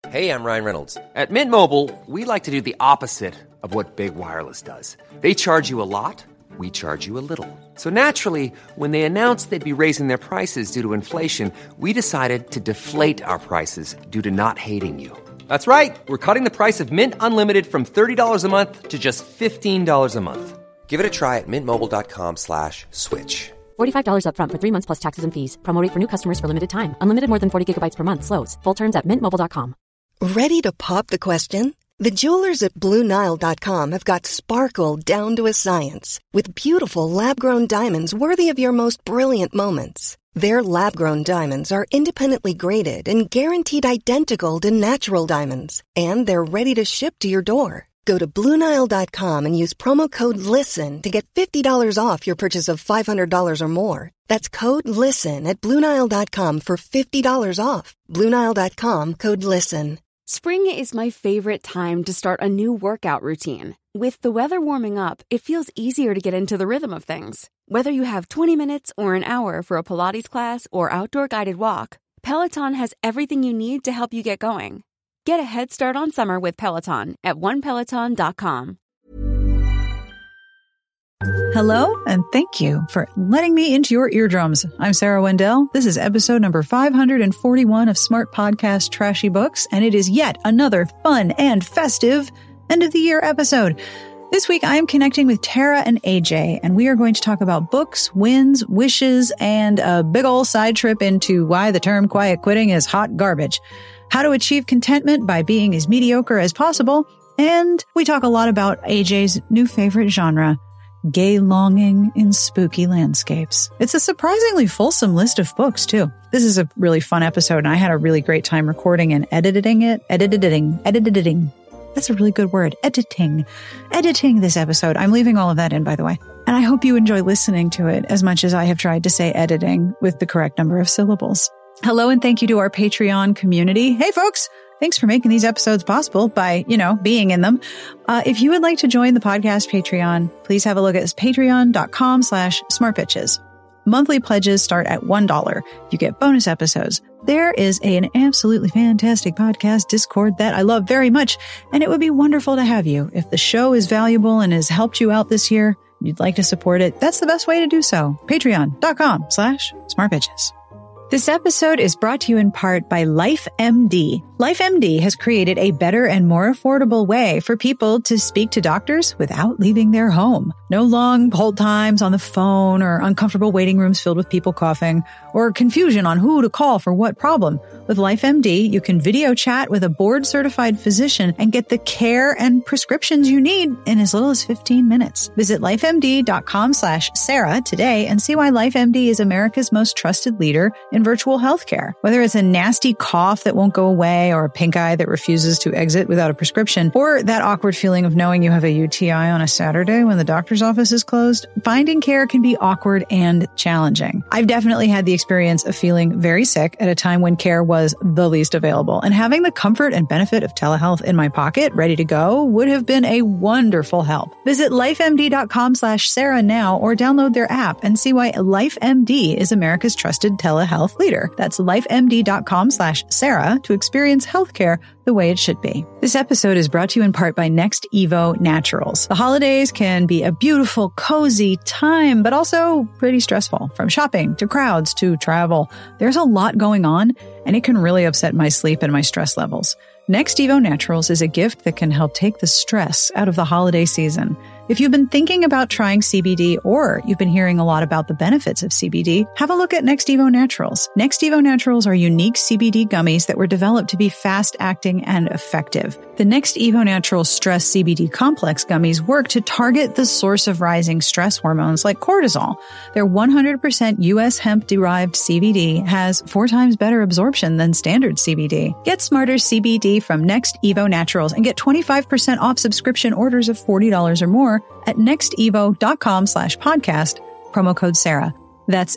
Hey, I'm Ryan Reynolds. At Mint Mobile, we like to do the opposite of what Big Wireless does. They charge you a lot, we charge you a little. So naturally, when they announced they'd be raising their prices due to inflation, we decided to deflate our prices due to not hating you. That's right. We're cutting the price of Mint Unlimited from $30 a month to just $15 a month. Give it a try at mintmobile.com/switch. $45 up front for 3 months plus taxes and fees. Promo rate for new customers for limited time. Unlimited more than 40 gigabytes per month. Slows full terms at mintmobile.com. Ready to pop the question? The jewelers at BlueNile.com have got sparkle down to a science with beautiful lab-grown diamonds worthy of your most brilliant moments. Their lab-grown diamonds are independently graded and guaranteed identical to natural diamonds, and they're ready to ship to your door. Go to BlueNile.com and use promo code LISTEN to get $50 off your purchase of $500 or more. That's code LISTEN at BlueNile.com for $50 off. BlueNile.com, code LISTEN. Spring is my favorite time to start a new workout routine. With the weather warming up, it feels easier to get into the rhythm of things. Whether you have 20 minutes or an hour for a Pilates class or outdoor guided walk, Peloton has everything you need to help you get going. Get a head start on summer with Peloton at onepeloton.com. Hello, and thank you for letting me into your eardrums. I'm Sarah Wendell. This is episode number 541 of Smart Podcast Trashy Books, and it is yet another fun and festive end-of-the-year episode. This week, I am connecting with Tara and AJ, and we are going to talk about books, wins, wishes, and a big ol' side trip into why the term quiet quitting is hot garbage, how to achieve contentment by being as mediocre as possible, and we talk a lot about AJ's new favorite genre, gay longing in spooky landscapes. It's a surprisingly fulsome list of books, too. This is a really fun episode, and I had a really great time recording and editing it. Editing. That's a really good word. Editing this episode. I'm leaving all of that in, by the way. And I hope you enjoy listening to it as much as I have tried to say editing with the correct number of syllables. Hello, and thank you to our Patreon community. Hey, folks! Thanks for making these episodes possible by, being in them. If you would like to join the podcast Patreon, please have a look at patreon.com/smartbitches. Monthly pledges start at $1. You get bonus episodes. There is an absolutely fantastic podcast Discord that I love very much, and it would be wonderful to have you. If the show is valuable and has helped you out this year, you'd like to support it, that's the best way to do so. Patreon.com/smartbitches. This episode is brought to you in part by LifeMD. LifeMD has created a better and more affordable way for people to speak to doctors without leaving their home. No long hold times on the phone or uncomfortable waiting rooms filled with people coughing or confusion on who to call for what problem. With LifeMD, you can video chat with a board-certified physician and get the care and prescriptions you need in as little as 15 minutes. Visit lifemd.com/Sarah today and see why LifeMD is America's most trusted leader in virtual healthcare. Whether it's a nasty cough that won't go away or a pink eye that refuses to exit without a prescription, or that awkward feeling of knowing you have a UTI on a Saturday when the doctor's office is closed, finding care can be awkward and challenging. I've definitely had the experience of feeling very sick at a time when care was the least available, and having the comfort and benefit of telehealth in my pocket, ready to go, would have been a wonderful help. Visit lifemd.com/Sarah now or download their app and see why LifeMD is America's trusted telehealth leader. That's lifemd.com/Sarah to experience healthcare the way it should be. This episode is brought to you in part by Next Evo Naturals. The holidays can be a beautiful, cozy time, but also pretty stressful. From shopping to crowds to travel, there's a lot going on, and it can really upset my sleep and my stress levels. Next Evo Naturals is a gift that can help take the stress out of the holiday season. If you've been thinking about trying CBD or you've been hearing a lot about the benefits of CBD, have a look at Next Evo Naturals. Next Evo Naturals are unique CBD gummies that were developed to be fast-acting and effective. The Next Evo Naturals Stress CBD Complex gummies work to target the source of rising stress hormones like cortisol. Their 100% U.S. hemp-derived CBD has 4 times better absorption than standard CBD. Get smarter CBD from Next Evo Naturals and get 25% off subscription orders of $40 or more at nextevo.com/podcast, promo code Sarah. That's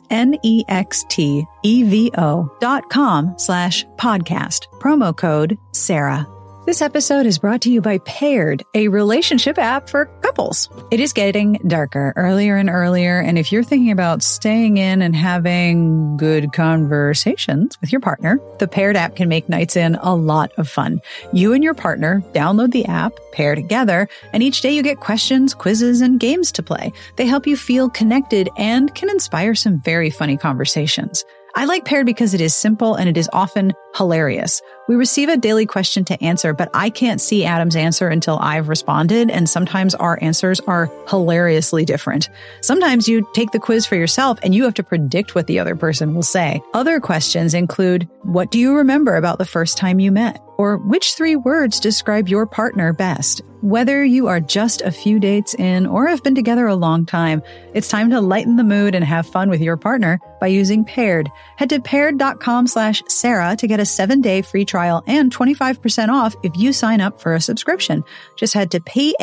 NEXTEVO.com/podcast, promo code Sarah. This episode is brought to you by Paired, a relationship app for couples. It is getting darker earlier and earlier, and if you're thinking about staying in and having good conversations with your partner, the Paired app can make nights in a lot of fun. You and your partner download the app, pair together, and each day you get questions, quizzes, and games to play. They help you feel connected and can inspire some very funny conversations. I like Paired because it is simple and it is often hilarious. We receive a daily question to answer, but I can't see Adam's answer until I've responded, and sometimes our answers are hilariously different. Sometimes you take the quiz for yourself and you have to predict what the other person will say. Other questions include, what do you remember about the first time you met? Or which 3 words describe your partner best? Whether you are just a few dates in or have been together a long time, it's time to lighten the mood and have fun with your partner by using Paired. Head to paired.com/Sarah to get a 7-day free trial and 25% off if you sign up for a subscription. Just head to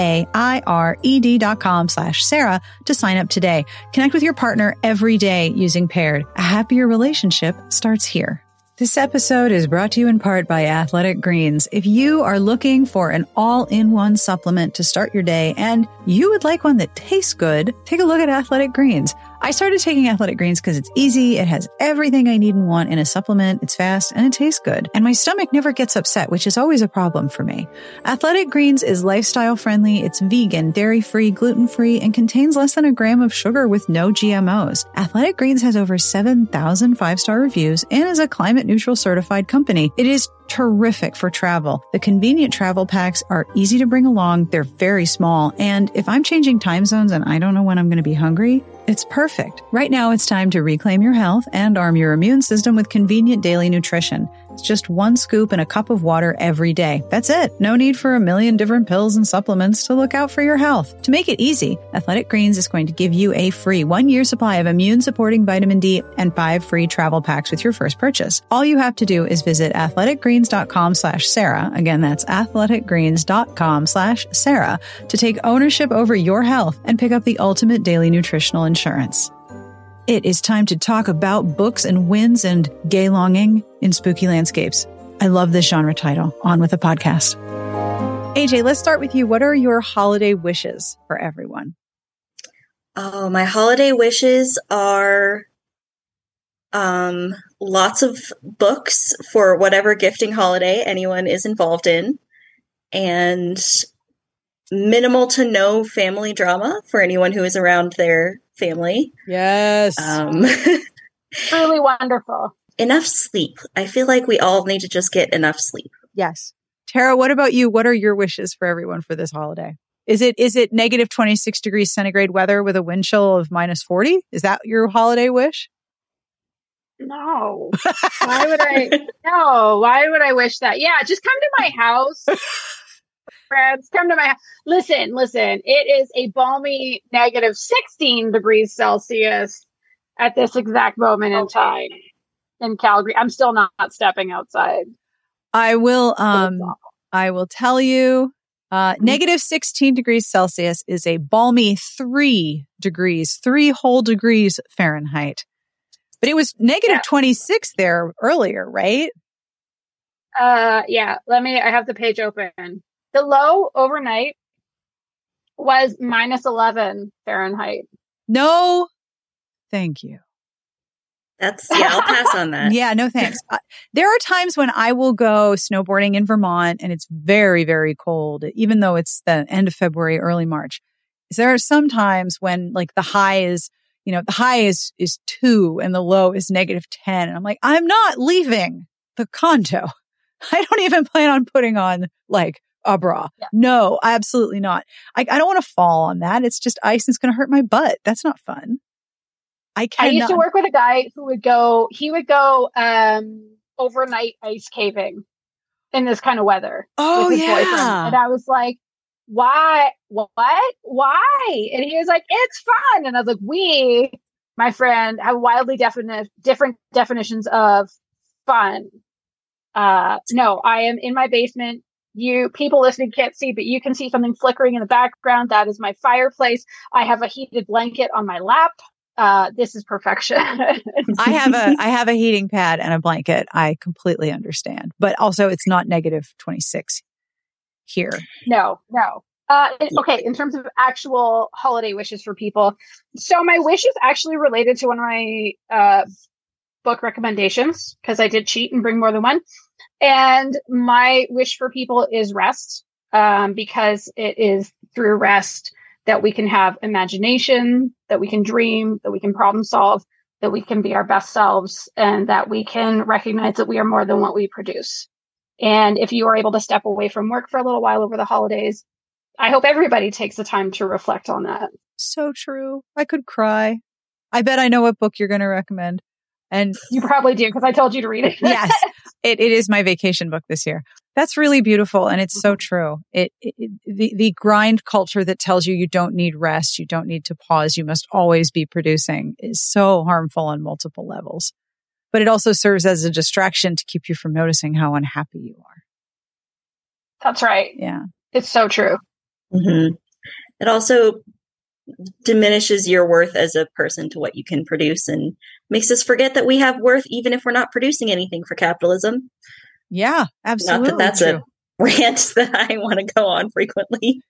paired.com/Sarah to sign up today. Connect with your partner every day using Paired. A happier relationship starts here. This episode is brought to you in part by Athletic Greens. If you are looking for an all-in-one supplement to start your day and you would like one that tastes good, take a look at Athletic Greens. I started taking Athletic Greens because it's easy, it has everything I need and want in a supplement, it's fast, and it tastes good. And my stomach never gets upset, which is always a problem for me. Athletic Greens is lifestyle friendly, it's vegan, dairy-free, gluten-free, and contains less than a gram of sugar with no GMOs. Athletic Greens has over 7,000 5-star reviews and is a climate-neutral certified company. It is terrific for travel. The convenient travel packs are easy to bring along, they're very small, and if I'm changing time zones and I don't know when I'm going to be hungry, it's perfect. Right now, it's time to reclaim your health and arm your immune system with convenient daily nutrition. It's just 1 scoop in a cup of water every day. That's it. No need for a million different pills and supplements to look out for your health. To make it easy, Athletic Greens is going to give you a free 1-year supply of immune-supporting vitamin D and 5 free travel packs with your first purchase. All you have to do is visit athleticgreens.com/Sarah. Again, that's athleticgreens.com/Sarah to take ownership over your health and pick up the ultimate daily nutritional insurance. It is time to talk about books and winds and gay longing in spooky landscapes. I love this genre title. On with the podcast. AJ, let's start with you. What are your holiday wishes for everyone? Oh, my holiday wishes are lots of books for whatever gifting holiday anyone is involved in, and minimal to no family drama for anyone who is around their family. Yes. Really wonderful. Enough sleep. I feel like we all need to just get enough sleep. Yes. Tara, what about you? What are your wishes for everyone for this holiday? Is it negative 26 degrees centigrade weather with a wind chill of minus 40? Is that your holiday wish? No. Why would I? No. Why would I wish that? Yeah, just come to my house. Friends, come to my house. Listen. It is a balmy negative 16 degrees Celsius at this exact moment in time in Calgary. I'm still not stepping outside. I will tell you, negative 16 degrees Celsius is a balmy 3 whole degrees Fahrenheit. But it was negative 26 there earlier, right? Yeah. I have the page open. The low overnight was minus 11 Fahrenheit. No, thank you. I'll pass on that. Yeah, no thanks. There are times when I will go snowboarding in Vermont and it's very, very cold, even though it's the end of February, early March. There are some times when like the high is 2 and the low is negative 10. And I'm like, I'm not leaving the condo. I don't even plan on putting on like a bra. Yeah. No, absolutely not. I don't want to fall on that. It's just ice and it's going to hurt my butt. That's not fun. I used to work with a guy who would go overnight ice caving in this kind of weather. Oh, with his boyfriend. And I was like, why? What? Why? And he was like, it's fun. And I was like, we, my friend, have wildly different definitions of fun. No, I am in my basement. You people listening can't see, but you can see something flickering in the background. That is my fireplace. I have a heated blanket on my lap. This is perfection. I have a heating pad and a blanket. I completely understand, but also it's not negative 26 here? No. Okay, in terms of actual holiday wishes for people. So my wish is actually related to one of my book recommendations, because I did cheat and bring more than one. And my wish for people is rest, because it is through rest that we can have imagination, that we can dream, that we can problem solve, that we can be our best selves, and that we can recognize that we are more than what we produce. And if you are able to step away from work for a little while over the holidays, I hope everybody takes the time to reflect on that. So true. I could cry. I bet I know what book you're going to recommend. And you probably do, because I told you to read it. Yes, it is my vacation book this year. That's really beautiful. And it's so true. The grind culture that tells you don't need rest, you don't need to pause, you must always be producing is so harmful on multiple levels. But it also serves as a distraction to keep you from noticing how unhappy you are. That's right. Yeah. It's so true. Mm-hmm. It also diminishes your worth as a person to what you can produce, and makes us forget that we have worth even if we're not producing anything for capitalism. Yeah, absolutely. Not that that's true. a rant that I want to go on frequently.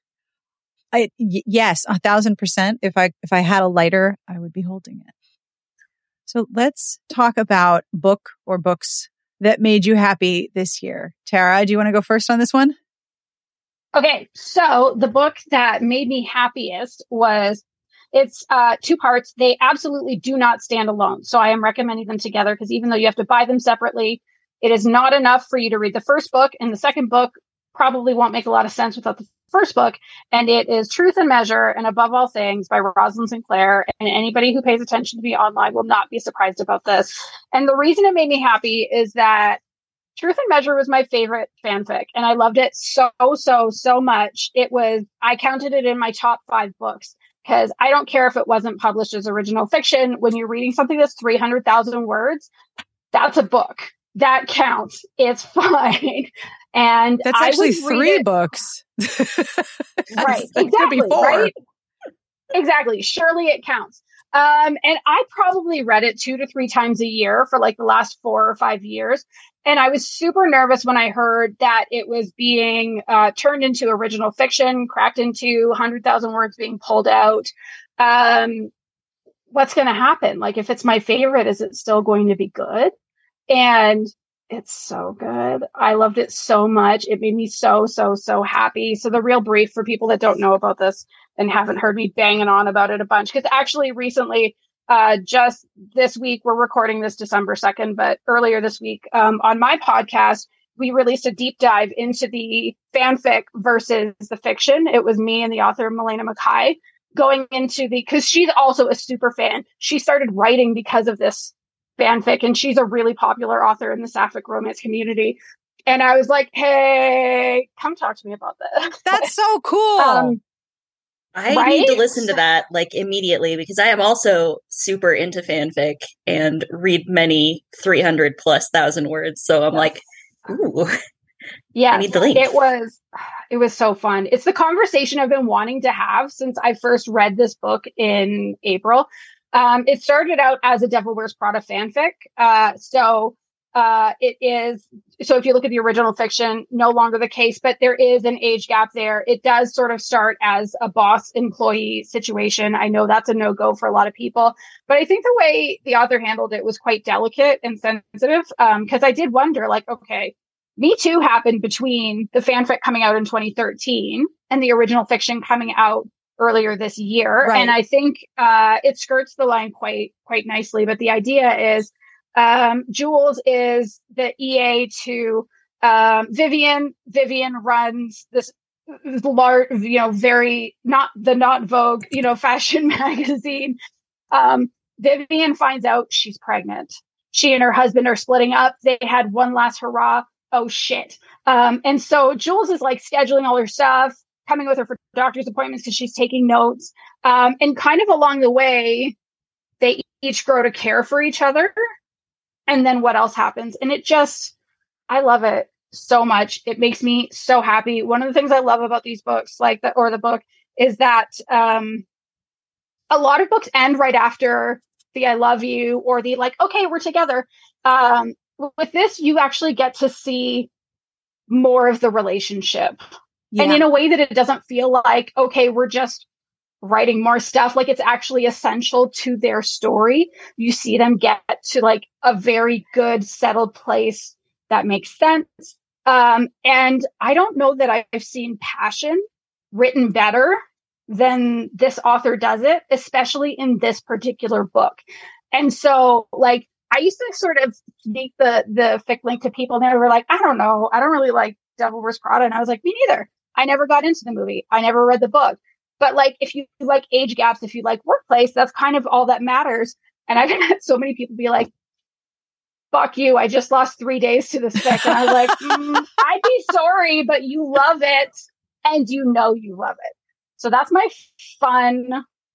Yes, 1,000%. If I had a lighter, I would be holding it. So let's talk about book or books that made you happy this year. Tara, do you want to go first on this one? Okay, so the book that made me happiest it's 2 parts. They absolutely do not stand alone. So I am recommending them together, because even though you have to buy them separately, it is not enough for you to read the first book, and the second book probably won't make a lot of sense without the first book. And it is Truth and Measure and Above All Things by Rosalind Sinclair. And anybody who pays attention to me online will not be surprised about this. And the reason it made me happy is that Truth and Measure was my favorite fanfic, and I loved it so much. I counted it in my top 5 books, because I don't care if it wasn't published as original fiction. When you're reading something that's 300,000 words, that's a book. That counts. It's fine. And that's actually 3 books. Right. Exactly. Right? Exactly. Surely it counts. And I probably read it 2 to 3 times a year for like the last 4 or 5 years. And I was super nervous when I heard that it was being turned into original fiction, cracked into 100,000 words being pulled out. What's going to happen? Like, if it's my favorite, is it still going to be good? And it's so good. I loved it so much. It made me so happy. So the real brief for people that don't know about this and haven't heard me banging on about it a bunch, because actually recently, just this week, we're recording this December 2nd, but earlier this week, on my podcast, we released a deep dive into the fanfic versus the fiction. It was me and the author, Milena Mackay, going into because she's also a super fan. She started writing because of this fanfic, and she's a really popular author in the sapphic romance community. And I was like, hey, come talk to me about this. That's so cool. I need to listen to that like immediately, because I am also super into fanfic and read many 300,000+ words. So I'm like, ooh, yeah, I need the link. It was so fun. It's the conversation I've been wanting to have since I first read this book in April. It started out as a Devil Wears Prada fanfic. It is, so if you look at the original fiction, no longer the case, but there is an age gap there. It does sort of start as a boss employee situation. I know that's a no-go for a lot of people, but I think the way the author handled it was quite delicate and sensitive. Cause I did wonder, like, okay, Me Too happened between the fanfic coming out in 2013 and the original fiction coming out earlier this year. Right. And I think, it skirts the line quite nicely, but the idea is, Jules is the EA to Vivian. Vivian runs this large, very not Vogue, fashion magazine. Vivian finds out she's pregnant. She and her husband are splitting up. They had one last hurrah. Oh shit. And so Jules is like scheduling all her stuff, coming with her for doctor's appointments because she's taking notes. And kind of along the way, they each grow to care for each other. And then what else happens? And I love it so much. It makes me so happy. One of the things I love about these books, the book, is that a lot of books end right after the I love you or the like, okay, we're together. With this, you actually get to see more of the relationship And in a way that it doesn't feel like, okay, we're just writing more stuff. Like it's actually essential to their story. You see them get to like a very good settled place that makes sense. And I don't know that I've seen passion written better than this author does it, especially in this particular book. And so like, I used to sort of sneak the fic link to people and they were like, I don't know. I don't really like Devil Wears Prada. And I was like, me neither. I never got into the movie. I never read the book. But like, if you like age gaps, if you like workplace, that's kind of all that matters. And I've had so many people be like, fuck you. I just lost 3 days to this fic. And I was like, I'd be sorry, but you love it. And you know you love it. So that's my fun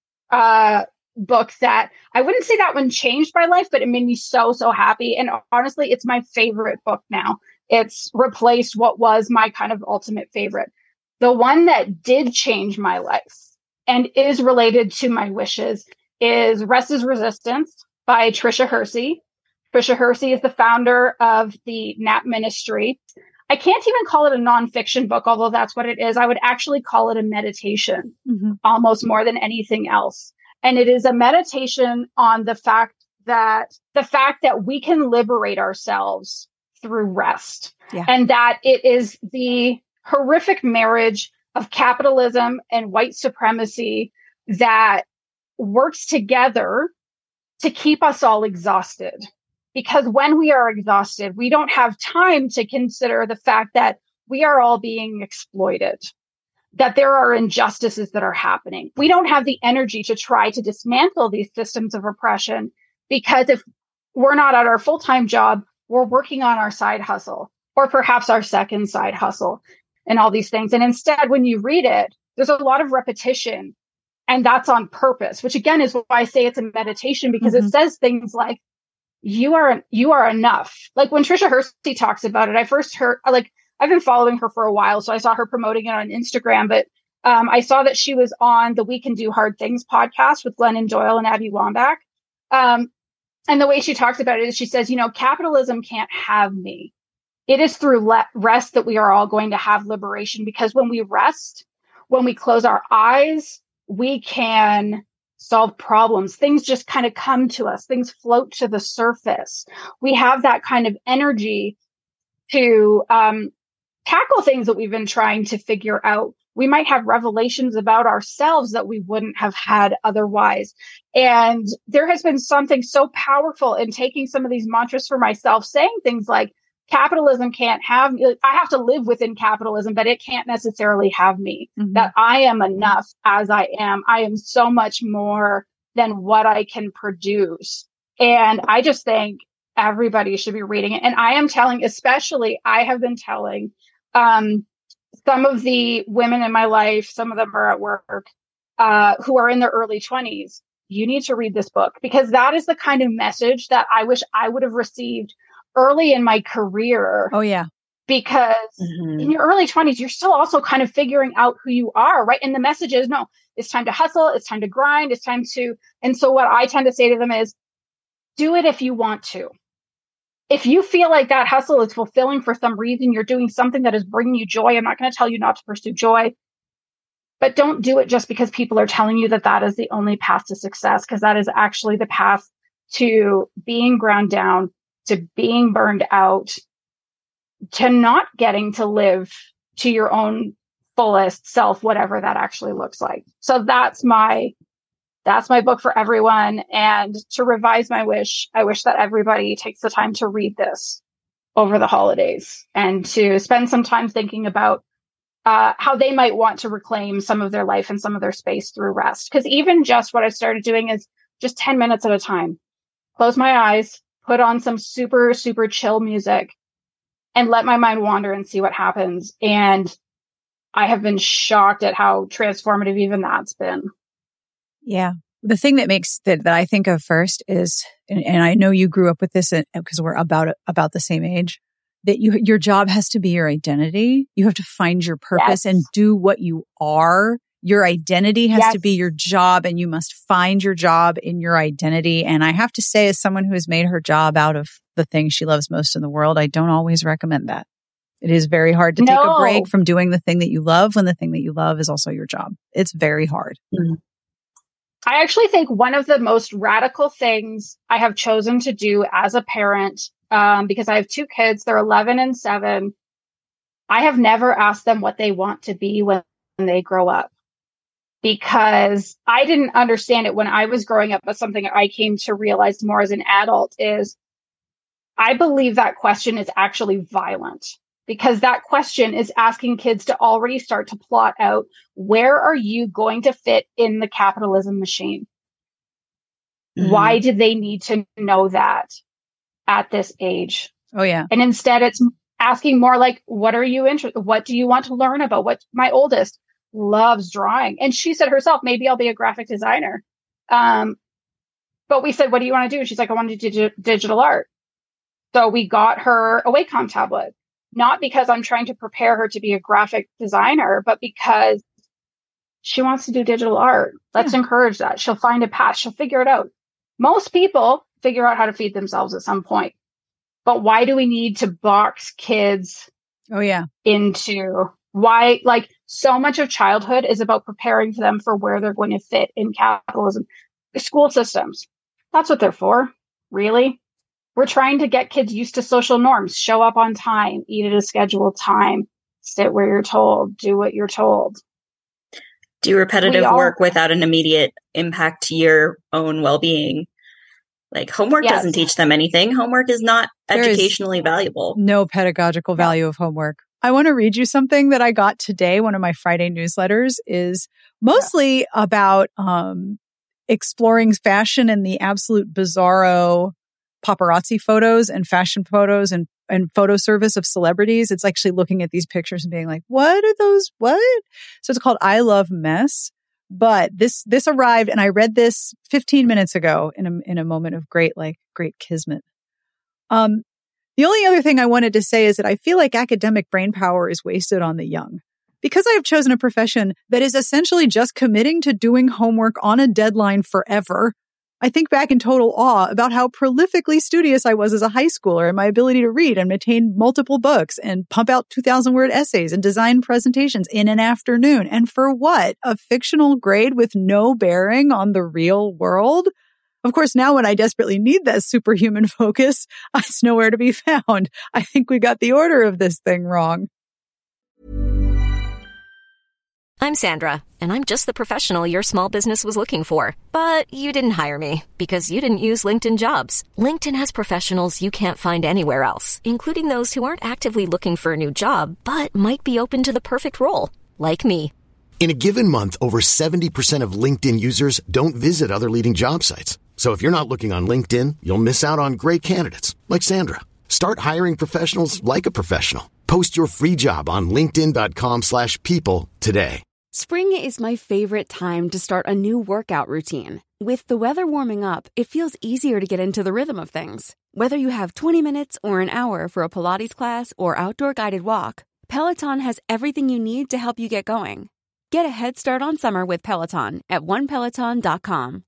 book that I wouldn't say that one changed my life, but it made me so, so happy. And honestly, it's my favorite book now. It's replaced what was my kind of ultimate favorite. The one that did change my life and is related to my wishes is Rest is Resistance by Tricia Hersey. Tricia Hersey is the founder of the Nap Ministry. I can't even call it a nonfiction book, although that's what it is. I would actually call it a meditation, almost more than anything else. And it is a meditation on the fact that we can liberate ourselves through rest, and that it is the horrific marriage of capitalism and white supremacy that works together to keep us all exhausted. Because when we are exhausted, we don't have time to consider the fact that we are all being exploited, that there are injustices that are happening. We don't have the energy to try to dismantle these systems of oppression, because if we're not at our full-time job, we're working on our side hustle, or perhaps our second side hustle, and all these things. And instead, when you read it, there's a lot of repetition, and that's on purpose, which again is why I say it's a meditation, because it says things like, you are enough. Like when Tricia Hersey talks about it, I first heard, like, I've been following her for a while, so I saw her promoting it on Instagram, but I saw that she was on the We Can Do Hard Things podcast with Glennon Doyle and Abby Wambach. And the way she talks about it is she says, capitalism can't have me. It is through rest that we are all going to have liberation, because when we rest, when we close our eyes, we can solve problems. Things just kind of come to us. Things float to the surface. We have that kind of energy to tackle things that we've been trying to figure out. We might have revelations about ourselves that we wouldn't have had otherwise. And there has been something so powerful in taking some of these mantras for myself, saying things like, capitalism can't have me. I have to live within capitalism, but it can't necessarily have me. That I am enough as I am. I am so much more than what I can produce. And I just think everybody should be reading it. And I am telling, especially, I have been telling some of the women in my life, some of them are at work, who are in their early 20s, you need to read this book, because that is the kind of message that I wish I would have received early in my career. Oh, yeah. Because in your early 20s, you're still also kind of figuring out who you are, right? And the message is, no, it's time to hustle. It's time to grind. It's time to, and so what I tend to say to them is, do it if you want to. If you feel like that hustle is fulfilling for some reason, you're doing something that is bringing you joy. I'm not going to tell you not to pursue joy, but don't do it just because people are telling you that that is the only path to success, because that is actually the path to being ground down, to being burned out, to not getting to live to your own fullest self, whatever that actually looks like. So that's my book for everyone. And to revise my wish, I wish that everybody takes the time to read this over the holidays and to spend some time thinking about how they might want to reclaim some of their life and some of their space through rest. Because even just what I started doing is just 10 minutes at a time, close my eyes, put on some super, super chill music, and let my mind wander and see what happens. And I have been shocked at how transformative even that's been. Yeah. The thing that makes that I think of first is, and I know you grew up with this because we're about the same age, that your job has to be your identity. You have to find your purpose and do what you are. Your identity has to be your job, and you must find your job in your identity. And I have to say, as someone who has made her job out of the thing she loves most in the world, I don't always recommend that. It is very hard to take a No. break from doing the thing that you love when the thing that you love is also your job. It's very hard. Mm-hmm. I actually think one of the most radical things I have chosen to do as a parent, because I have 2 kids, they're 11 and 7. I have never asked them what they want to be when they grow up, because I didn't understand it when I was growing up. But something I came to realize more as an adult is I believe that question is actually violent, because that question is asking kids to already start to plot out, where are you going to fit in the capitalism machine? Mm-hmm. Why did they need to know that at this age? Oh, yeah. And instead it's asking more like, what are you interested? What do you want to learn about? What my oldest loves drawing. And she said herself, maybe I'll be a graphic designer. But we said, what do you want to do? And she's like, I want to do digital art. So we got her a Wacom tablet, not because I'm trying to prepare her to be a graphic designer, but because she wants to do digital art. Let's encourage that. She'll find a path. She'll figure it out. Most people figure out how to feed themselves at some point. But why do we need to box kids into why? Like, so much of childhood is about preparing them for where they're going to fit in capitalism. The school systems, that's what they're for, really. We're trying to get kids used to social norms, show up on time, eat at a scheduled time, sit where you're told, do what you're told. Do repetitive work without an immediate impact to your own well-being. Like, homework doesn't teach them anything. Homework is not educationally valuable. No pedagogical value of homework. I want to read you something that I got today. One of my Friday newsletters is mostly about exploring fashion and the absolute bizarro paparazzi photos and fashion photos and photo service of celebrities. It's actually looking at these pictures and being like, what are those? What? So it's called I Love Mess. But this arrived, and I read this 15 minutes ago in a moment of great kismet. The only other thing I wanted to say is that I feel like academic brain power is wasted on the young. Because I have chosen a profession that is essentially just committing to doing homework on a deadline forever, I think back in total awe about how prolifically studious I was as a high schooler and my ability to read and maintain multiple books and pump out 2,000-word essays and design presentations in an afternoon. And for what? A fictional grade with no bearing on the real world? Of course, now when I desperately need that superhuman focus, it's nowhere to be found. I think we got the order of this thing wrong. I'm Sandra, and I'm just the professional your small business was looking for. But you didn't hire me because you didn't use LinkedIn Jobs. LinkedIn has professionals you can't find anywhere else, including those who aren't actively looking for a new job, but might be open to the perfect role, like me. In a given month, over 70% of LinkedIn users don't visit other leading job sites. So if you're not looking on LinkedIn, you'll miss out on great candidates like Sandra. Start hiring professionals like a professional. Post your free job on linkedin.com/people today. Spring is my favorite time to start a new workout routine. With the weather warming up, it feels easier to get into the rhythm of things. Whether you have 20 minutes or an hour for a Pilates class or outdoor guided walk, Peloton has everything you need to help you get going. Get a head start on summer with Peloton at onepeloton.com.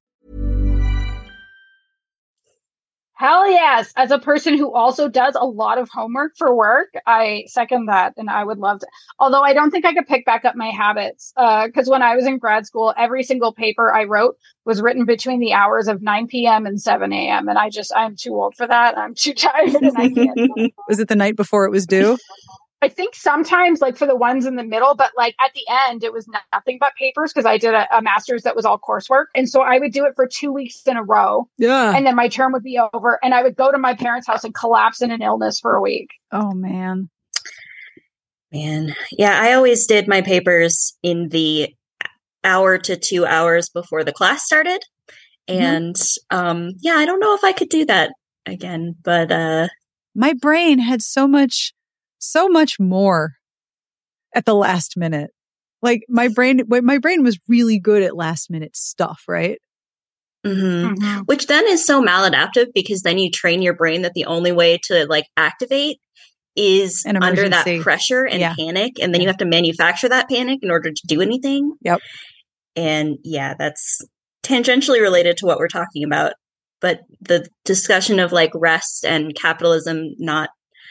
Hell yes. As a person who also does a lot of homework for work, I second that. And I would love to, although I don't think I could pick back up my habits. Because when I was in grad school, every single paper I wrote was written between the hours of 9 p.m. and 7 a.m. And I'm too old for that. I'm too tired and I can't. Was it the night before it was due? I think sometimes like for the ones in the middle, but like at the end, it was nothing but papers because I did a master's that was all coursework. And so I would do it for 2 weeks in a row. Yeah. And then my term would be over and I would go to my parents' house and collapse in an illness for a week. Oh, man. Yeah, I always did my papers in the hour to 2 hours before the class started. And I don't know if I could do that again, but my brain had so much more at the last minute. Like my brain was really good at last minute stuff, right? Which then is so maladaptive because then you train your brain that the only way to like activate is under that pressure and panic. And then you have to manufacture that panic in order to do anything. Yep. And that's tangentially related to what we're talking about. But the discussion of like rest and capitalism not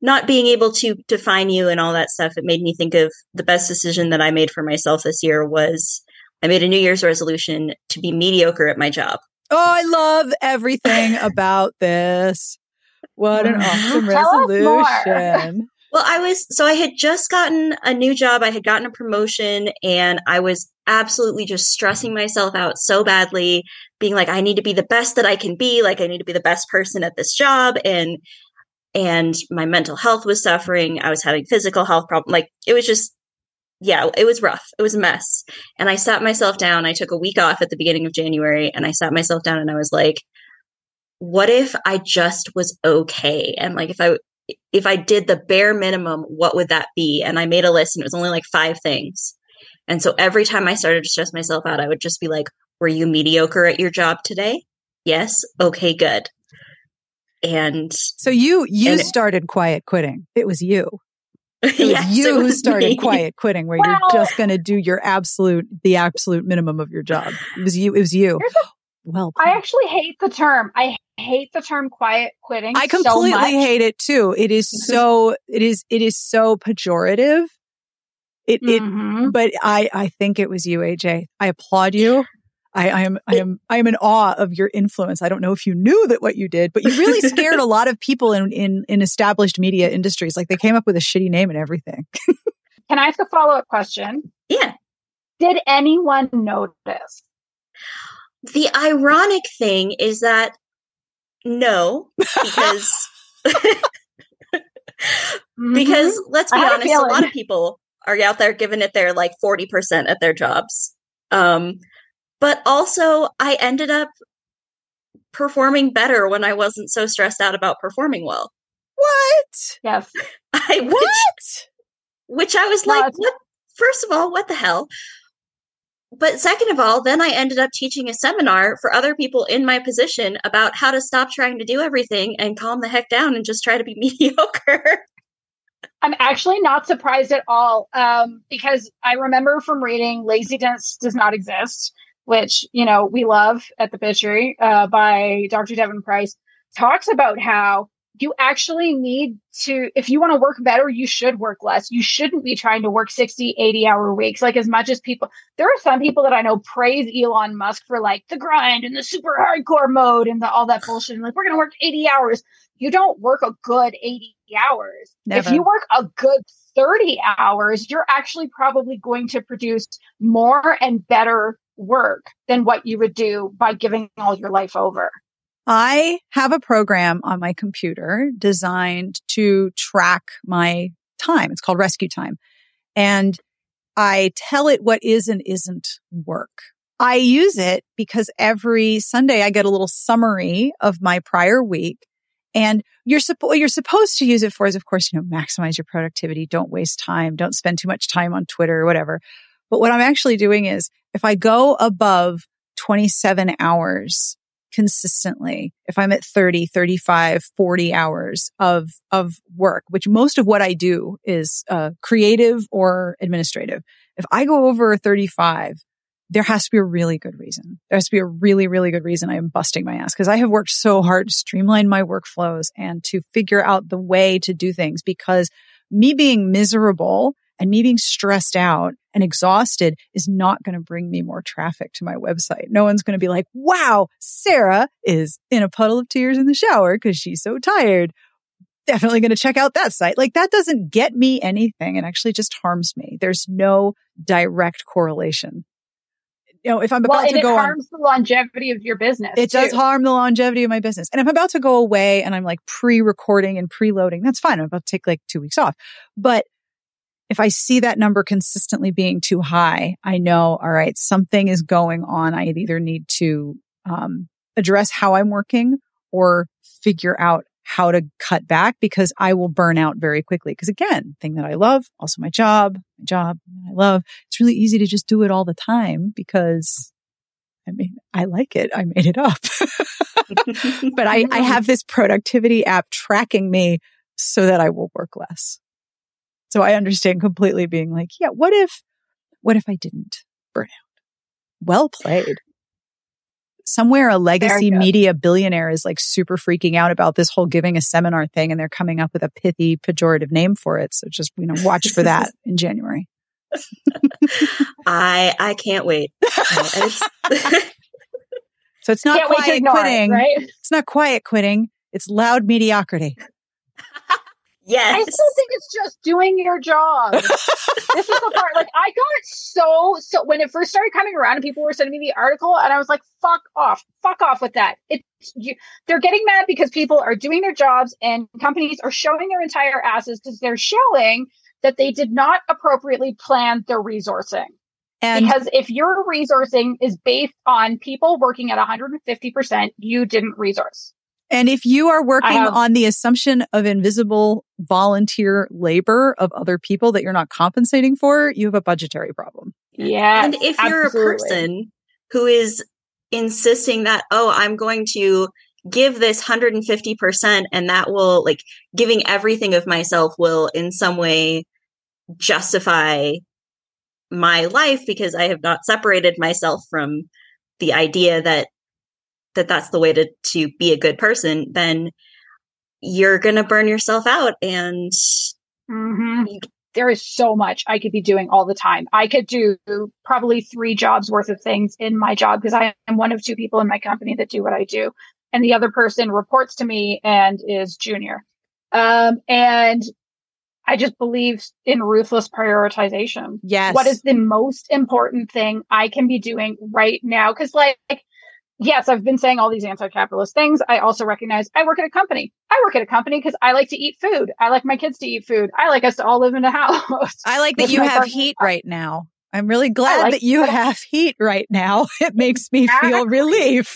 not being able to define you and all that stuff, it made me think of the best decision that I made for myself this year was I made a New Year's resolution to be mediocre at my job. Oh, I love everything about this. What an awesome resolution. Well, I had just gotten a new job. I had gotten a promotion and I was absolutely just stressing myself out so badly, being like, I need to be the best that I can be. Like, I need to be the best person at this job. And my mental health was suffering. I was having physical health problems. Like, it was just, yeah, it was rough. It was a mess. And I sat myself down. I took a week off at the beginning of January and I sat myself down and I was like, what if I just was okay? And like, if I did the bare minimum, what would that be? And I made a list and it was only like 5 things. And so every time I started to stress myself out, I would just be like, were you mediocre at your job today? Yes. Okay, good. And so you started quiet quitting. It was you. It was you who started quiet quitting, where you're just going to do the absolute minimum of your job. It was you. Well, I actually hate the term. I hate the term quiet quitting. I completely hate it too. It is so pejorative. But I think it was you, AJ. I applaud you. I am in awe of your influence. I don't know if you knew that what you did, but you really scared a lot of people in established media industries. Like, they came up with a shitty name and everything. Can I ask a follow-up question? Yeah. Did anyone notice? The ironic thing is that no, because because let's be honest, a lot of people are out there giving it their like 40% at their jobs. But also I ended up performing better when I wasn't so stressed out about performing well. What? Yes. Which I was like, what? First of all, what the hell? But second of all, then I ended up teaching a seminar for other people in my position about how to stop trying to do everything and calm the heck down and just try to be mediocre. I'm actually not surprised at all, because I remember from reading Laziness Does Not Exist, which, we love at the Bitchery, by Dr. Devin Price, talks about how you actually need to, if you want to work better, you should work less. You shouldn't be trying to work 60, 80-hour weeks. Like, as much as there are some people that I know praise Elon Musk for like the grind and the super hardcore mode and all that bullshit. And like, we're going to work 80 hours. You don't work a good 80 hours. Never. If you work a good 30 hours, you're actually probably going to produce more and better work than what you would do by giving all your life over. I have a program on my computer designed to track my time. It's called Rescue Time. And I tell it what is and isn't work. I use it because every Sunday I get a little summary of my prior week. And what you're supposed to use it for is, of course, maximize your productivity. Don't waste time. Don't spend too much time on Twitter or whatever. But what I'm actually doing is, if I go above 27 hours consistently, if I'm at 30, 35, 40 hours of work, which most of what I do is creative or administrative. If I go over 35, there has to be a really good reason. There has to be a really, really good reason I am busting my ass, because I have worked so hard to streamline my workflows and to figure out the way to do things, because me being miserable and me being stressed out and exhausted is not going to bring me more traffic to my website. No one's going to be like, wow, Sarah is in a puddle of tears in the shower because she's so tired. Definitely going to check out that site. Like, that doesn't get me anything. It actually just harms me. There's no direct correlation. If I'm about to go on, it harms the longevity of your business. It does harm the longevity of my business. And if I'm about to go away and I'm like pre-recording and preloading, that's fine. I'm about to take like 2 weeks off. But if I see that number consistently being too high, I know, all right, something is going on. I either need to address how I'm working or figure out how to cut back, because I will burn out very quickly. Because again, thing that I love, also my job I love. It's really easy to just do it all the time because, I like it. I made it up. But I have this productivity app tracking me so that I will work less. So I understand completely being like, yeah, what if I didn't burn out? Well played. somewhere a legacy media billionaire is like super freaking out about this whole giving a seminar thing, and they're coming up with a pithy pejorative name for it. So just, watch for that in January. I can't wait. So it's not quiet quitting, right? It's not quiet quitting. It's loud mediocrity. Yes. I still think it's just doing your job. This is the part. Like, I got so when it first started coming around and people were sending me the article, and I was like, fuck off with that. They're getting mad because people are doing their jobs and companies are showing their entire asses because they're showing that they did not appropriately plan their resourcing. And because if your resourcing is based on people working at 150%, you didn't resource. And if you are working on the assumption of invisible volunteer labor of other people that you're not compensating for, you have a budgetary problem. Yeah. And if you're a person who is insisting that, I'm going to give this 150% and that will, like, giving everything of myself will in some way justify my life because I have not separated myself from the idea that that's the way to be a good person, then you're going to burn yourself out. And there is so much I could be doing all the time. I could do probably 3 jobs worth of things in my job because I am one of 2 people in my company that do what I do. And the other person reports to me and is junior. And I just believe in ruthless prioritization. Yes. What is the most important thing I can be doing right now? Because, like, yes, I've been saying all these anti-capitalist things. I also recognize I work at a company. I work at a company because I like to eat food. I like my kids to eat food. I like us to all live in a house. I like that you have heat right now. I'm really glad that you have heat right now. It makes me feel relief.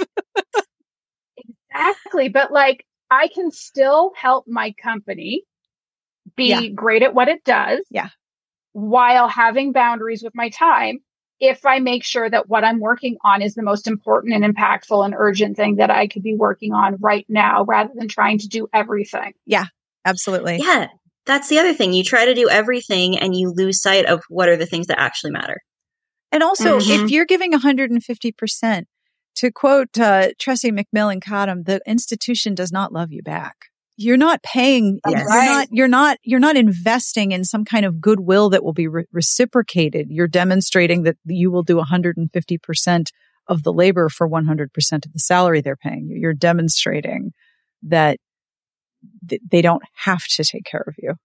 Exactly. But, like, I can still help my company be great at what it does. Yeah. While having boundaries with my time, if I make sure that what I'm working on is the most important and impactful and urgent thing that I could be working on right now, rather than trying to do everything. Yeah, absolutely. Yeah. That's the other thing. You try to do everything and you lose sight of what are the things that actually matter. And also, if you're giving 150%, to quote Tressie McMillan Cottom, the institution does not love you back. You're not paying. Yes. You're not investing in some kind of goodwill that will be reciprocated. You're demonstrating that you will do 150% of the labor for 100% of the salary they're paying you. You're demonstrating that they don't have to take care of you.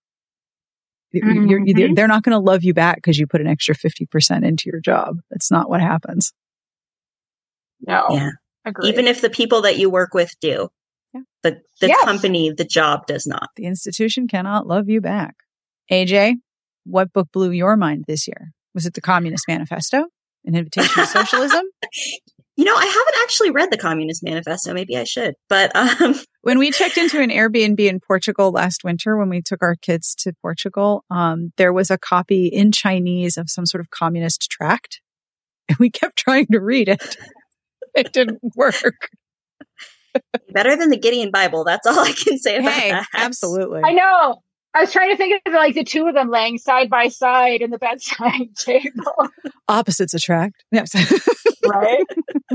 They're not going to love you back because you put an extra 50% into your job. That's not what happens. No. Yeah. Agreed. Even if the people that you work with do. But the company, the job does not. The institution cannot love you back. AJ, what book blew your mind this year? Was it The Communist Manifesto? An Invitation to Socialism? I haven't actually read The Communist Manifesto. Maybe I should. But when we checked into an Airbnb in Portugal last winter, when we took our kids to Portugal, there was a copy in Chinese of some sort of communist tract. And we kept trying to read it. It didn't work. Better than the Gideon Bible. That's all I can say about that. Absolutely. I know. I was trying to think of like the 2 of them laying side by side in the bedside table. Opposites attract. Yes. Right?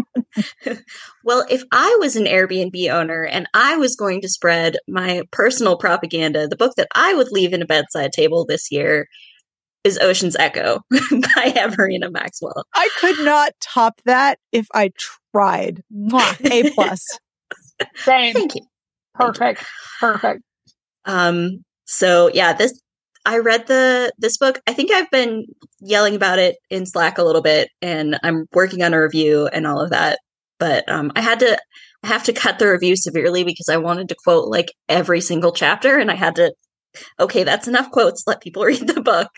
Well, if I was an Airbnb owner and I was going to spread my personal propaganda, the book that I would leave in a bedside table this year is Ocean's Echo by Everina Maxwell. I could not top that if I tried. Mwah, A+. Same. Thank you. Perfect. So yeah, I read this book. I think I've been yelling about it in Slack a little bit, and I'm working on a review and all of that. But I have to cut the review severely because I wanted to quote like every single chapter, and I had to. Okay, that's enough quotes. Let people read the book.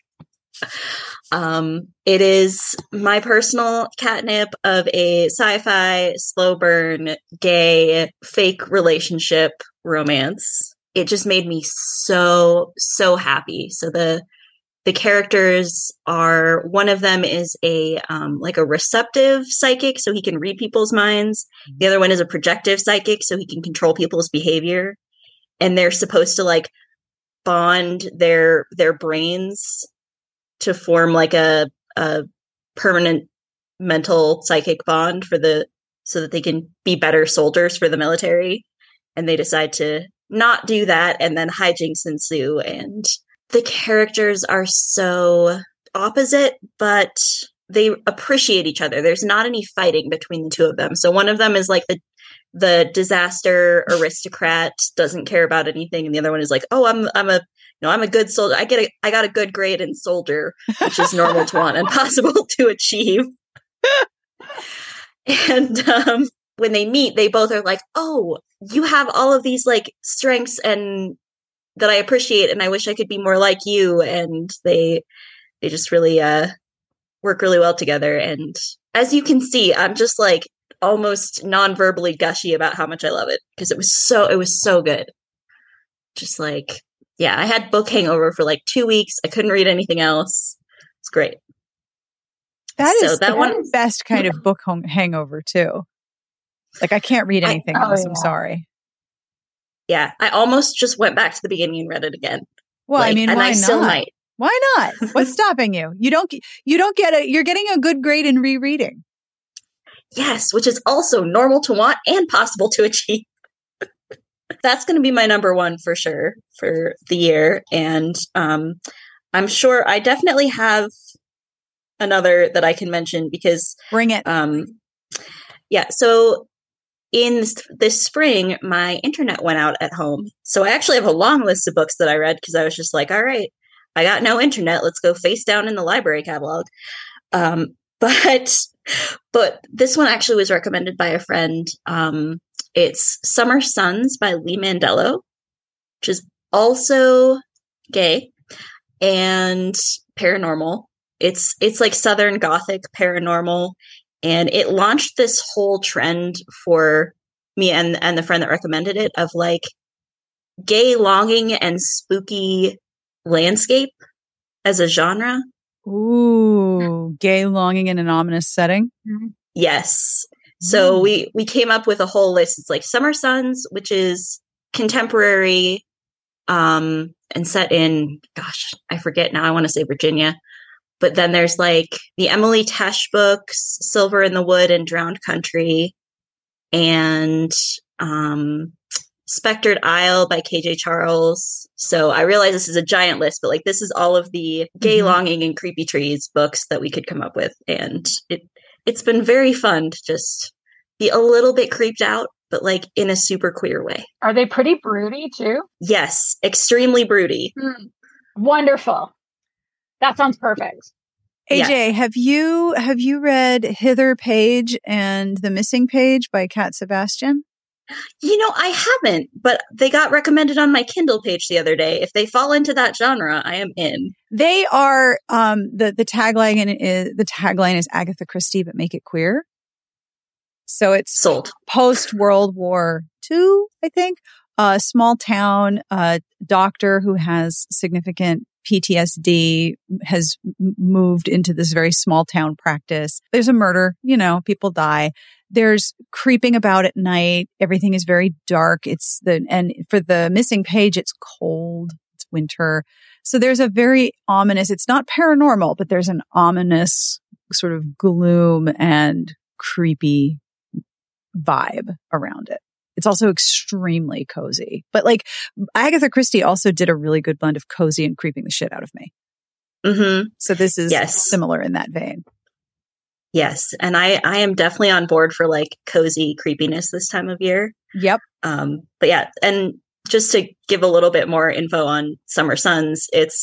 It is my personal catnip of a sci-fi, slow burn, gay, fake relationship romance. It just made me so happy. So the characters are, one of them is a like a receptive psychic, so he can read people's minds. The other one is a projective psychic, so he can control people's behavior. And they're supposed to like bond their brains to form like a permanent mental psychic bond for the so that they can be better soldiers for the military. And they decide to not do that, and then hijinks ensue. And the characters are so opposite, but they appreciate each other. There's not any fighting between the two of them. So one of them is like the disaster aristocrat, doesn't care about anything, and the other one is like, oh, I'm a good soldier. I got a good grade in soldier, which is normal to want and possible to achieve. And when they meet, they both are like, oh, you have all of these like strengths and that I appreciate, and I wish I could be more like you. And they just really work really well together. And as you can see, I'm just like almost non-verbally gushy about how much I love it, because it was so good. Just like, yeah, I had book hangover for like 2 weeks. I couldn't read anything else. It's great. That is the best kind of book hangover too. Like, I can't read anything else. I'm sorry. Yeah, I almost just went back to the beginning and read it again. Well, like, I mean, and why I not? still might. Why not? What's stopping you? You don't get it. You're getting a good grade in rereading. Yes, which is also normal to want and possible to achieve. That's going to be my number one for sure for the year. And I'm sure I definitely have another that I can mention, because bring it. Yeah. So in this spring, my internet went out at home. So I actually have a long list of books that I read, because I was just like, all right, I got no internet. Let's go face down in the library catalog. But this one actually was recommended by a friend. It's Summer Suns by Lee Mandello, which is also gay and paranormal. It's like Southern Gothic paranormal, and it launched this whole trend for me and the friend that recommended it of like gay longing and spooky landscape as a genre. Ooh, gay longing in an ominous setting. Yes. So we came up with a whole list. It's like Summer Suns, which is contemporary, and set in, gosh, I forget now. I want to say Virginia. But then there's like the Emily Tesh books, Silver in the Wood and Drowned Country, and Spectred Isle by KJ Charles. So I realize this is a giant list, but like this is all of the gay longing and creepy trees books that we could come up with. And it's been very fun to just be a little bit creeped out, but like in a super queer way. Are they pretty broody too? Yes, extremely broody. Wonderful. That sounds perfect. AJ, have you read Hither Page and The Missing Page by Cat Sebastian? You know, I haven't, but they got recommended on my Kindle page the other day. If they fall into that genre, I am in. They are the tagline is Agatha Christie, but make it queer. So it's sold. Post World War II, I think. A small town doctor who has significant PTSD has moved into this very small town practice. There's a murder, people die. There's creeping about at night. Everything is very dark. And for The Missing Page, it's cold. It's winter. So there's a very ominous, it's not paranormal, but there's an ominous sort of gloom and creepy vibe around it. It's also extremely cozy. But like Agatha Christie also did a really good blend of cozy and creeping the shit out of me. Mm-hmm. So this is similar in that vein. Yes. And I am definitely on board for like cozy creepiness this time of year. Yep. But yeah, and just to give a little bit more info on Summer Suns, it's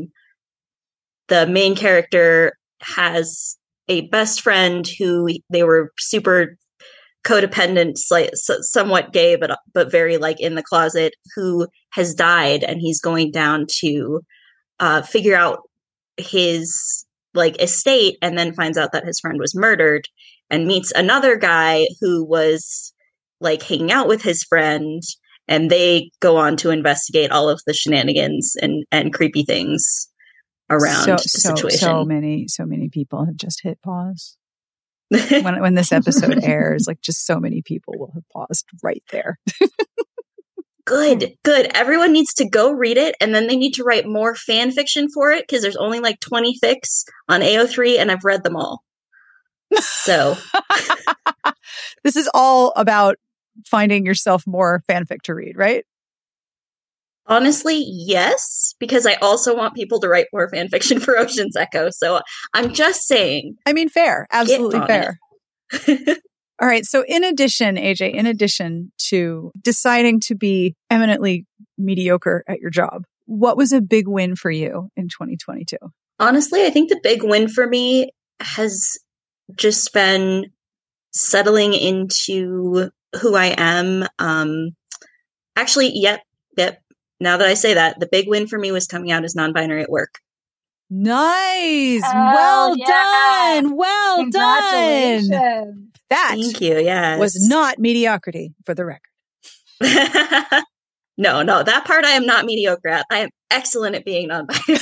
the main character has a best friend who they were super codependent, somewhat gay, but very like in the closet, who has died, and he's going down to figure out his like estate, and then finds out that his friend was murdered, and meets another guy who was like hanging out with his friend, and they go on to investigate all of the shenanigans and creepy things around the situation. So many people have just hit pause. when this episode airs, like just so many people will have paused right there. Good. Everyone needs to go read it, and then they need to write more fan fiction for it, because there's only like 20 fics on AO3, and I've read them all. So This is all about finding yourself more fanfic to read, right? Honestly, yes, because I also want people to write more fan fiction for Ocean's Echo. So I'm just saying. I mean, fair. Absolutely fair. It. All right. So in addition, AJ, in addition to deciding to be eminently mediocre at your job, what was a big win for you in 2022? Honestly, I think the big win for me has just been settling into who I am. Actually, yep. Now that I say that, the big win for me was coming out as non-binary at work. Nice. Well done. Well done. That Thank you. Yes. was not mediocrity, for the record. No, that part I am not mediocre at. I am excellent at being non-binary.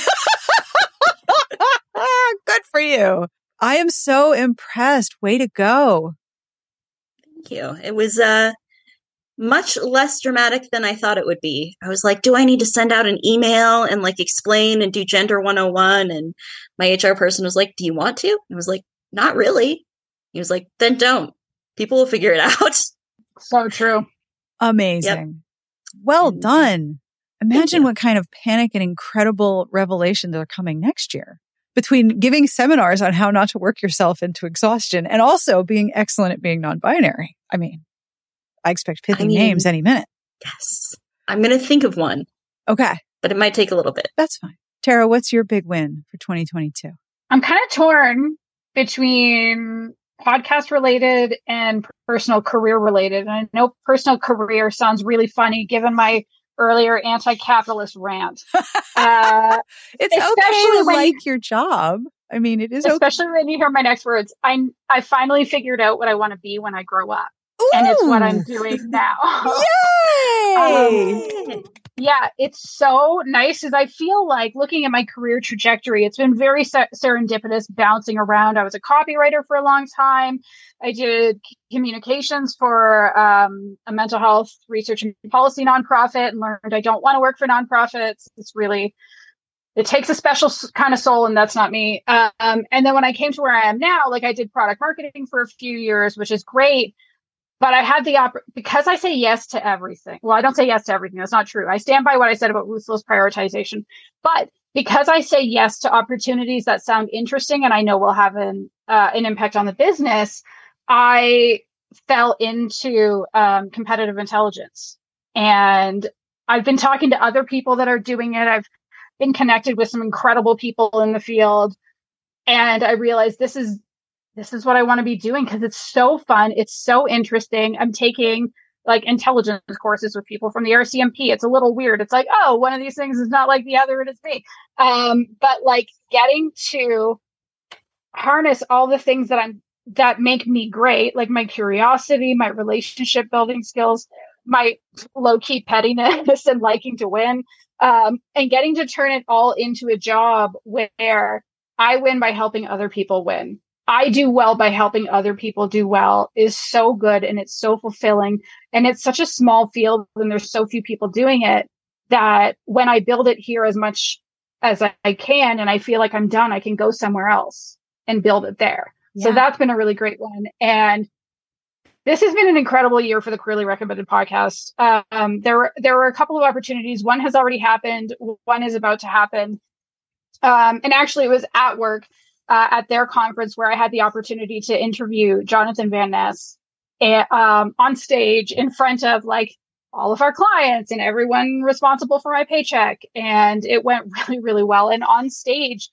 Good for you. I am so impressed. Way to go. Thank you. It was much less dramatic than I thought it would be. I was like, do I need to send out an email and like explain and do Gender 101? And my HR person was like, do you want to? I was like, not really. He was like, then don't. People will figure it out. So true. Amazing. Yep. Well done. Imagine what kind of panic and incredible revelations are coming next year between giving seminars on how not to work yourself into exhaustion and also being excellent at being non-binary. I mean, I expect pithy names any minute. Yes. I'm going to think of one. Okay. But it might take a little bit. That's fine. Tara, what's your big win for 2022? I'm kind of torn between podcast related and personal career related. And I know personal career sounds really funny given my earlier anti-capitalist rant. It's okay to like your job. I mean, it is especially okay. when you hear my next words. I finally figured out what I want to be when I grow up. Ooh. And it's what I'm doing now. Yay! Yeah, it's so nice because I feel like looking at my career trajectory, it's been very serendipitous, bouncing around. I was a copywriter for a long time. I did communications for a mental health research and policy nonprofit and learned I don't want to work for nonprofits. It takes a special kind of soul, and that's not me. And then when I came to where I am now, like I did product marketing for a few years, which is great. But I had because I say yes to everything. Well, I don't say yes to everything. That's not true. I stand by what I said about ruthless prioritization. But because I say yes to opportunities that sound interesting and I know will have an impact on the business, I fell into competitive intelligence. And I've been talking to other people that are doing it. I've been connected with some incredible people in the field. And I realized this is what I want to be doing because it's so fun. It's so interesting. I'm taking like intelligence courses with people from the RCMP. It's a little weird. It's like, oh, one of these things is not like the other. It is me. But like getting to harness all the things that make me great, like my curiosity, my relationship building skills, my low key pettiness and liking to win, and getting to turn it all into a job where I win by helping other people win. I do well by helping other people do well is so good. And it's so fulfilling. And it's such a small field and there's so few people doing it that when I build it here as much as I can, and I feel like I'm done, I can go somewhere else and build it there. Yeah. So that's been a really great one. And this has been an incredible year for the Queerly Recommended podcast. There were a couple of opportunities. One has already happened. One is about to happen. And actually it was at work. At their conference where I had the opportunity to interview Jonathan Van Ness on stage in front of like all of our clients and everyone responsible for my paycheck. And it went really, really well. And on stage,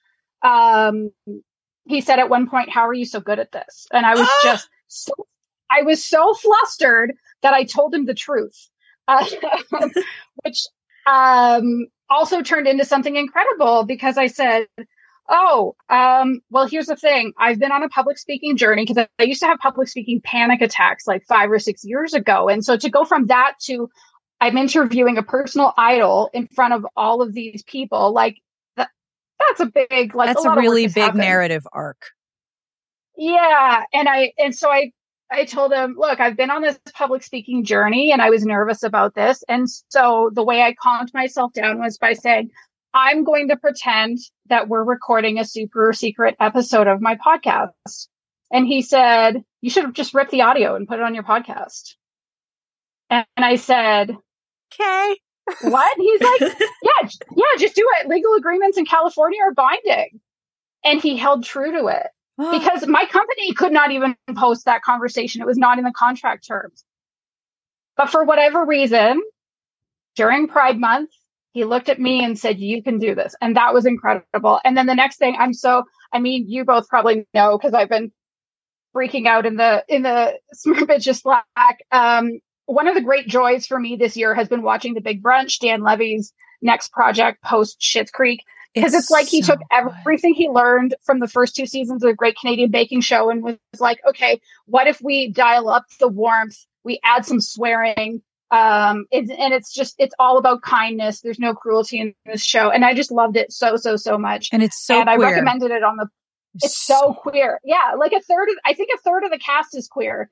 he said at one point, how are you so good at this? And I was I was so flustered that I told him the truth, which also turned into something incredible because I said, well, here's the thing. I've been on a public speaking journey because I used to have public speaking panic attacks like 5 or 6 years ago. And so to go from that to I'm interviewing a personal idol in front of all of these people, like that's a big, like that's a really big narrative arc. Yeah. And so I told him, look, I've been on this public speaking journey and I was nervous about this. And so the way I calmed myself down was by saying, I'm going to pretend that we're recording a super secret episode of my podcast. And he said, you should have just ripped the audio and put it on your podcast. And I said, okay. What? He's like, yeah, just do it. Legal agreements in California are binding. And he held true to it because my company could not even post that conversation. It was not in the contract terms. But for whatever reason, during Pride Month, he looked at me and said, you can do this. And that was incredible. And then the next thing, you both probably know because I've been freaking out in the Smart Bitches Slack. One of the great joys for me this year has been watching The Big Brunch, Dan Levy's next project post Schitt's Creek. Because it's like he took everything he learned from the first 2 seasons of the Great Canadian Baking Show and was like, okay, what if we dial up the warmth? We add some swearing. It's all about kindness. There's no cruelty in this show. And I just loved it so much. And it's so queer. I recommended it on it's so queer. Yeah. Like a third of the cast is queer.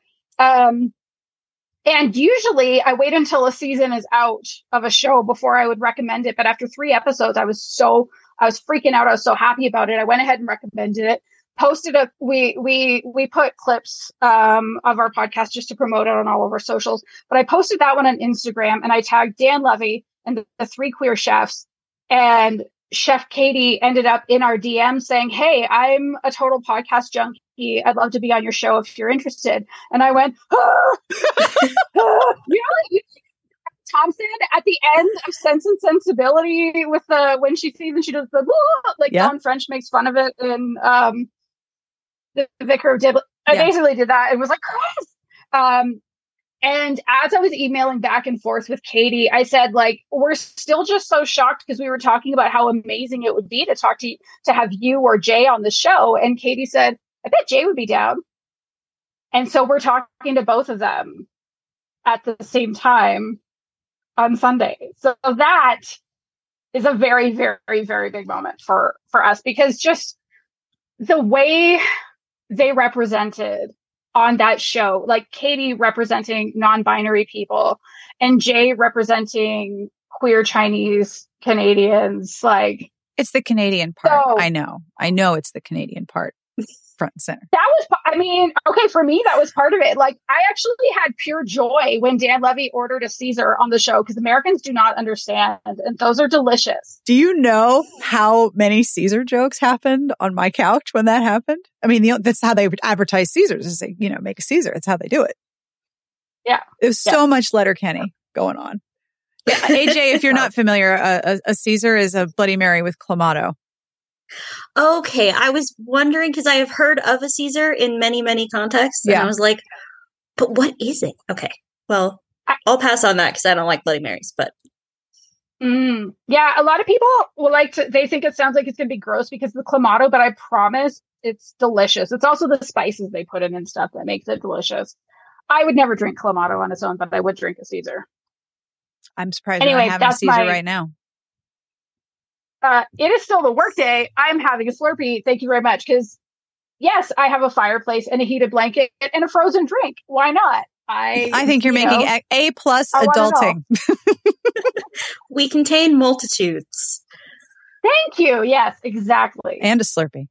And usually I wait until a season is out of a show before I would recommend it. But after 3 episodes, I was freaking out. I was so happy about it. I went ahead and recommended it. We put clips of our podcast just to promote it on all of our socials. But I posted that one on Instagram and I tagged Dan Levy and the 3 queer chefs. And Chef Katie ended up in our DM saying, hey, I'm a total podcast junkie. I'd love to be on your show if you're interested. And I went, Thompson at the end of Sense and Sensibility with when she sees and she does the Dawn French makes fun of it and the Vicar of Dibley. I basically did that and was like, Chris. And as I was emailing back and forth with Katie, I said, like, we're still just so shocked because we were talking about how amazing it would be to have you or Jay on the show. And Katie said, I bet Jay would be down. And so we're talking to both of them at the same time on Sunday. So that is a very, very, very big moment for us because just the way they represented on that show, like Katie representing non-binary people and Jay representing queer Chinese Canadians, like it's the Canadian part. So, I know it's the Canadian part. Front and center. That was, okay, for me, that was part of it. Like, I actually had pure joy when Dan Levy ordered a Caesar on the show because Americans do not understand, and those are delicious. Do you know how many Caesar jokes happened on my couch when that happened? I mean, that's how they advertise Caesars is they, make a Caesar. That's how they do it. Yeah. There's so much Letterkenny going on. Yeah, AJ, if you're not familiar, a Caesar is a Bloody Mary with Clamato. Okay, I was wondering because I have heard of a Caesar in many, many contexts, and I was like, but what is it? Okay, well, I'll pass on that because I don't like Bloody Marys, but... Yeah, a lot of people will they think it sounds like it's going to be gross because of the Clamato, but I promise it's delicious. It's also the spices they put in and stuff that makes it delicious. I would never drink Clamato on its own, but I would drink a Caesar. I'm surprised I'm not having a Caesar right now. It is still the workday. I'm having a Slurpee. Thank you very much. Because yes, I have a fireplace and a heated blanket and a frozen drink. Why not? I think you're making A+ adulting. We contain multitudes. Thank you. Yes, exactly. And a Slurpee.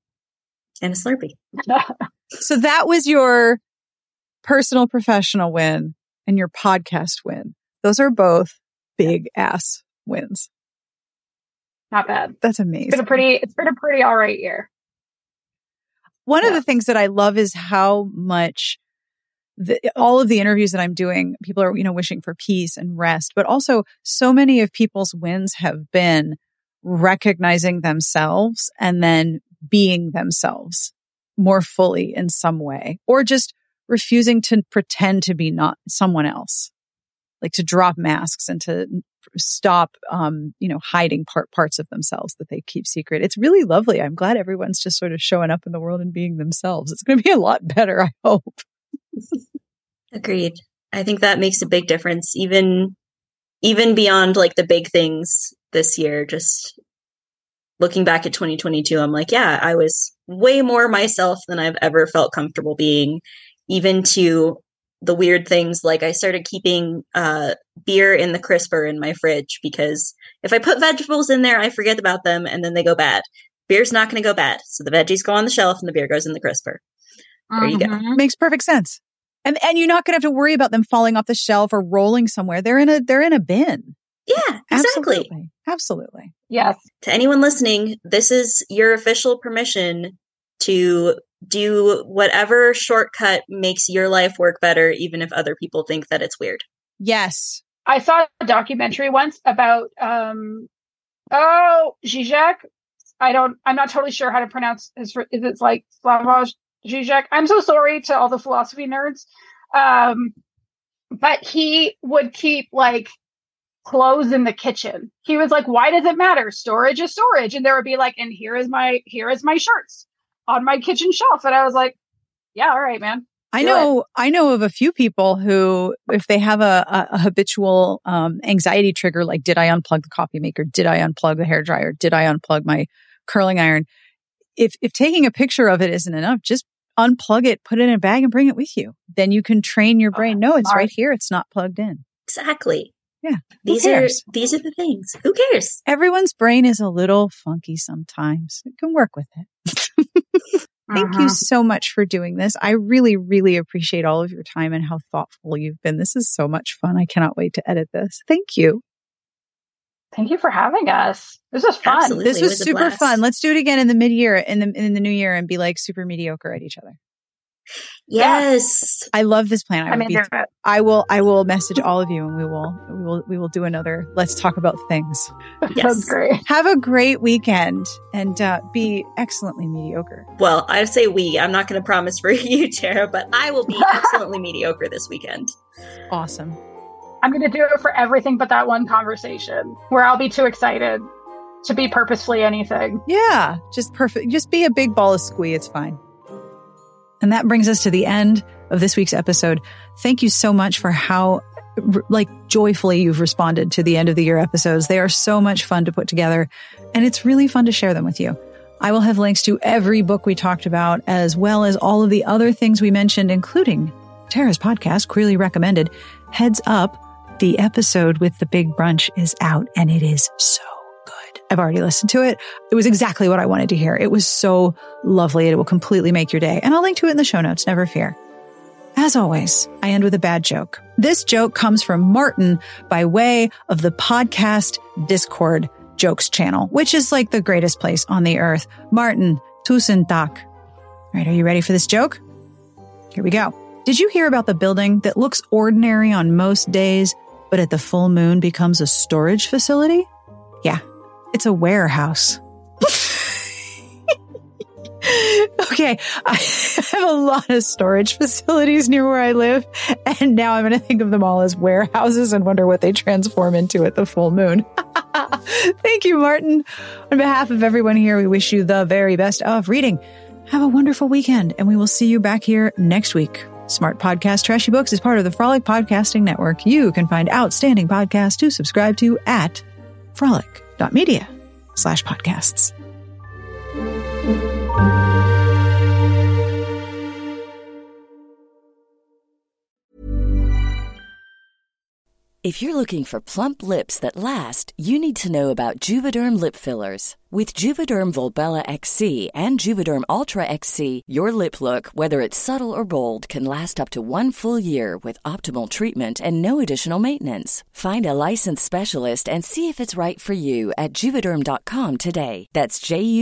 So that was your personal professional win and your podcast win. Those are both big ass wins. Not bad. That's amazing. It's been a pretty all right year. One of the things that I love is how much all of the interviews that I'm doing, people are, wishing for peace and rest, but also so many of people's wins have been recognizing themselves and then being themselves more fully in some way, or just refusing to pretend to be not someone else, like to drop masks and to stop, hiding parts of themselves that they keep secret. It's really lovely. I'm glad everyone's just sort of showing up in the world and being themselves. It's going to be a lot better, I hope. Agreed. I think that makes a big difference, even beyond like the big things this year. Just looking back at 2022, I'm like, yeah, I was way more myself than I've ever felt comfortable being, even to the weird things like I started keeping beer in the crisper in my fridge because if I put vegetables in there, I forget about them and then they go bad. Beer's not going to go bad. So the veggies go on the shelf and the beer goes in the crisper. There you go. Makes perfect sense. And you're not going to have to worry about them falling off the shelf or rolling somewhere. They're in a bin. Yeah, exactly. Absolutely. Yes. To anyone listening, this is your official permission to do whatever shortcut makes your life work better, even if other people think that it's weird. Yes. I saw a documentary once about Zizek. I'm not totally sure how to pronounce his, if it's like Slavoj Zizek. I'm so sorry to all the philosophy nerds. But he would keep like clothes in the kitchen. He was like, why does it matter? Storage is storage. And there would be like, and here is my shirts on my kitchen shelf. And I was like, yeah, all right, man. I know of a few people who, if they have a habitual anxiety trigger, like, did I unplug the coffee maker? Did I unplug the hairdryer? Did I unplug my curling iron? If taking a picture of it isn't enough, just unplug it, put it in a bag and bring it with you. Then you can train your brain. No, it's right here. It's not plugged in. Exactly. Yeah. These are the things. Who cares? Everyone's brain is a little funky sometimes. You can work with it. Thank you so much for doing this. I really, really appreciate all of your time and how thoughtful you've been. This is so much fun. I cannot wait to edit this. Thank you. Thank you for having us. This was fun. Absolutely. This was super fun. Let's do it again in the mid-year, in the new year, and be like super mediocre at each other. Yes. I love this plan. I will message all of you and we will do another Let's Talk About Things. Yes. That's great. Have a great weekend and be excellently mediocre. Well, I say we. I'm not going to promise for you, Tara, but I will be excellently mediocre this weekend. Awesome. I'm going to do it for everything but that one conversation where I'll be too excited to be purposefully anything. Yeah, just perfect. Just be a big ball of squee. It's fine. And that brings us to the end of this week's episode. Thank you so much for how joyfully you've responded to the end of the year episodes. They are so much fun to put together, and it's really fun to share them with you. I will have links to every book we talked about, as well as all of the other things we mentioned, including Tara's podcast, Queerly Recommended. Heads up, the episode with the big brunch is out, and it is so good. I've already listened to it. It was exactly what I wanted to hear. It was so lovely. It will completely make your day. And I'll link to it in the show notes. Never fear. As always, I end with a bad joke. This joke comes from Martin by way of the podcast Discord jokes channel, which is like the greatest place on the earth. Martin, tusen tak. All right, are you ready for this joke? Here we go. Did you hear about the building that looks ordinary on most days, but at the full moon becomes a storage facility? Yeah, it's a warehouse. Okay, I have a lot of storage facilities near where I live, and now I'm going to think of them all as warehouses and wonder what they transform into at the full moon. Thank you, Martin. On behalf of everyone here, we wish you the very best of reading. Have a wonderful weekend, and we will see you back here next week. Smart Podcast Trashy Books is part of the Frolic Podcasting Network. You can find outstanding podcasts to subscribe to at frolic.media/podcasts. If you're looking for plump lips that last, you need to know about Juvederm lip fillers. With Juvederm Volbella XC and Juvederm Ultra XC, your lip look, whether it's subtle or bold, can last up to 1 full year with optimal treatment and no additional maintenance. Find a licensed specialist and see if it's right for you at Juvederm.com today. That's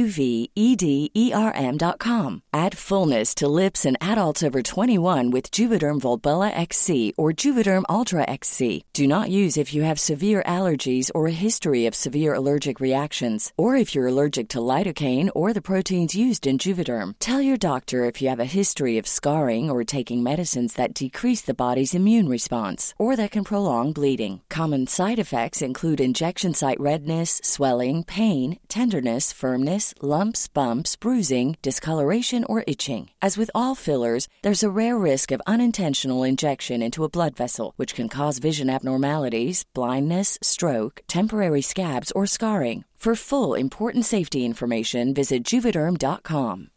JUVEDERM.com. Add fullness to lips in adults over 21 with Juvederm Volbella XC or Juvederm Ultra XC. Do not use if you have severe allergies or a history of severe allergic reactions, or if you're allergic to lidocaine or the proteins used in Juvederm. Tell your doctor if you have a history of scarring or taking medicines that decrease the body's immune response or that can prolong bleeding. Common side effects include injection site redness, swelling, pain, tenderness, firmness, lumps, bumps, bruising, discoloration, or itching. As with all fillers, there's a rare risk of unintentional injection into a blood vessel, which can cause vision abnormalities, blindness, stroke, temporary scabs, or scarring. For full, important safety information, visit Juvederm.com.